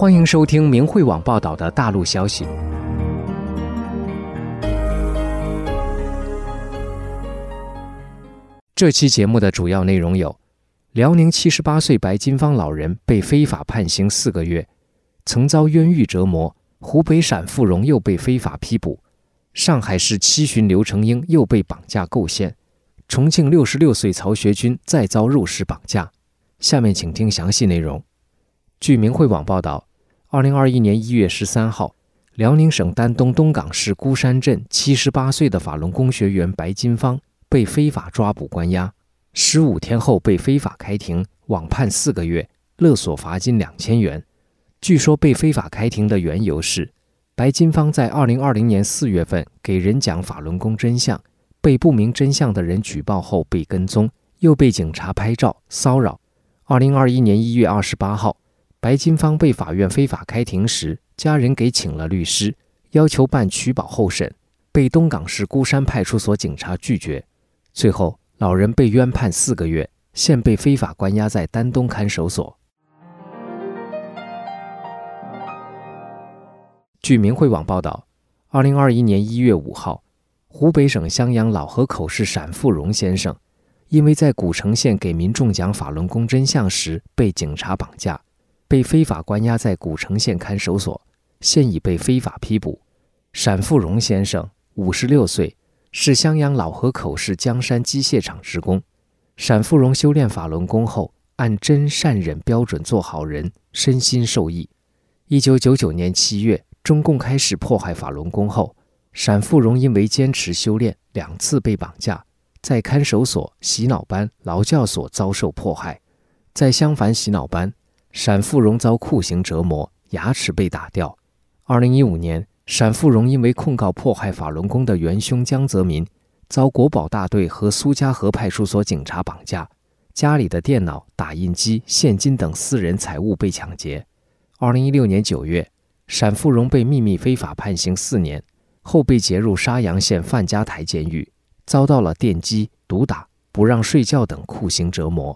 欢迎收听明慧网报道的大陆消息。这期节目的主要内容有：辽宁78岁白金芳老人被非法判刑4个月，曾遭冤狱折磨；湖北陕富荣又被非法批捕；上海市七旬刘成英又被绑架构陷；重庆66岁曹学军再遭入室绑架。下面请听详细内容。据明慧网报道，2021年1月13号，辽宁省丹东东港市孤山镇78岁的法轮功学员白金芳被非法抓捕关押，15天后被非法开庭，网判4个月，勒索罚金2000元。据说被非法开庭的缘由是，白金芳在2020年4月份给人讲法轮功真相，被不明真相的人举报后被跟踪，又被警察拍照骚扰。2021年1月28号，白金芳被法院非法开庭时，家人给请了律师，要求办取保候审，被东港市孤山派出所警察拒绝。最后，老人被冤判4个月，现被非法关押在丹东看守所。据明慧网报道，2021年1月5号，湖北省襄阳老河口市陕富荣先生，因为在古城县给民众讲法轮功真相时被警察绑架，被非法关押在古城县看守所，现已被非法批捕。陕富荣先生56岁，是襄阳老河口市江山机械厂职工。陕富荣修炼法轮功后，按真善忍标准做好人，身心受益。1999年7月，中共开始迫害法轮功后，陕富荣因为坚持修炼2次被绑架，在看守所、洗脑班、劳教所遭受迫害。在襄樊洗脑班，陕富荣遭酷刑折磨，牙齿被打掉。2015年，陕富荣因为控告迫害法轮功的元凶江泽民，遭国保大队和苏家河派出所警察绑架，家里的电脑、打印机、现金等私人财物被抢劫。2016年9月，陕富荣被秘密非法判刑4年，后被劫入沙洋县范家台监狱，遭到了电击、毒打、不让睡觉等酷刑折磨。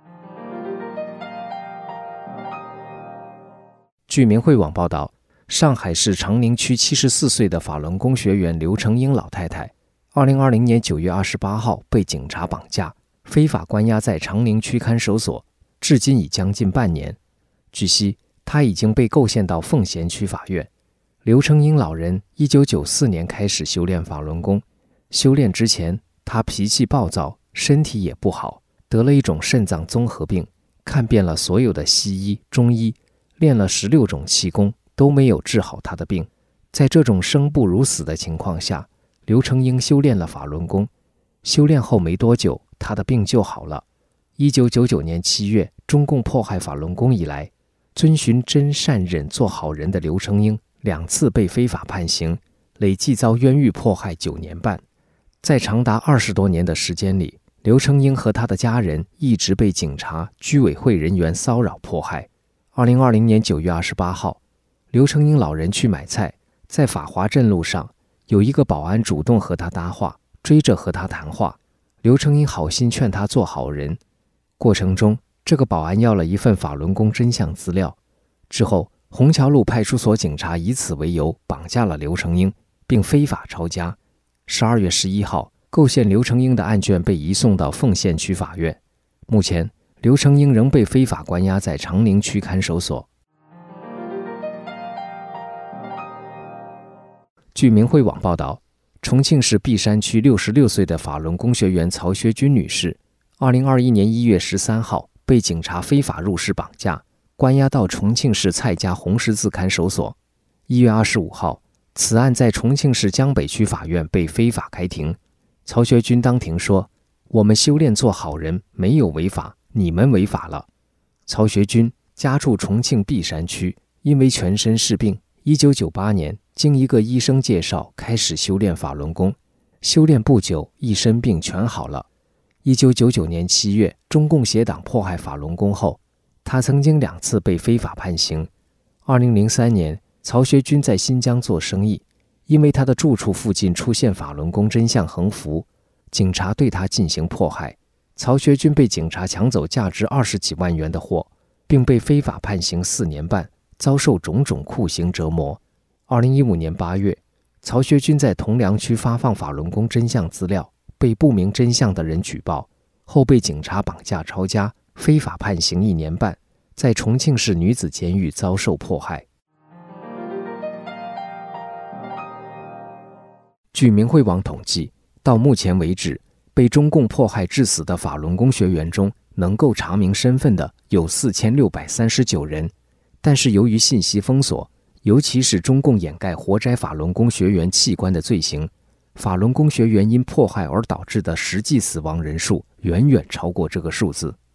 据明慧网报道，上海市长宁区74岁的法轮功学员刘成英老太太，2020年9月28号被警察绑架，非法关押在长宁区看守所，至今已将近半年。据悉，她已经被构陷到奉贤区法院。刘成英老人1994年开始修炼法轮功，修炼之前，他脾气暴躁，身体也不好，得了一种肾脏综合病，看遍了所有的西医、中医，练了16种气功，都没有治好他的病。在这种生不如死的情况下，刘成英修炼了法轮功。修炼后没多久，他的病就好了。1999年7月，中共迫害法轮功以来，遵循真善忍做好人的刘成英2次被非法判刑，累计遭冤狱迫害9年半。在长达20多年的时间里，刘成英和他的家人一直被警察、居委会人员骚扰迫害。2020年9月28号，刘成英老人去买菜，在法华镇路上，有一个保安主动和他搭话，追着和他谈话。刘成英好心劝他做好人，过程中，这个保安要了一份法轮功真相资料。之后，虹桥路派出所警察以此为由绑架了刘成英，并非法抄家。12月11号，构陷刘成英的案卷被移送到奉县区法院。目前，刘成英仍被非法关押在长宁区看守所。据明慧网报道，重庆市璧山区66岁的法轮功学员曹学军女士，2021年1月13号被警察非法入室绑架，关押到重庆市蔡家红十字看守所。1月25号，此案在重庆市江北区法院被非法开庭。曹学军当庭说：“我们修炼做好人，没有违法，你们违法了。”曹学军家住重庆璧山区，因为全身是病，1998年经一个医生介绍开始修炼法轮功，修炼不久，一身病全好了。1999年7月，中共协党迫害法轮功后，他曾经2次被非法判刑。2003年，曹学军在新疆做生意，因为他的住处附近出现法轮功真相横幅，警察对他进行迫害。曹学军被警察抢走价值20几万元的货，并被非法判刑4年半， 遭受种种酷刑折磨。2015年8月，曹学军在同良区发放法轮功真相资料，被不明真相的人举报，后被警察绑架抄家，非法判刑1年半，在重庆市女子监狱遭受迫害。据明慧网统计，到目前为止，被中共迫害致死的法轮功学员中，能够查明身份的有4639人，但是由于信息封锁，尤其是中共掩盖活摘法轮功学员器官的罪行，法轮功学员因迫害而导致的实际死亡人数远远超过这个数字。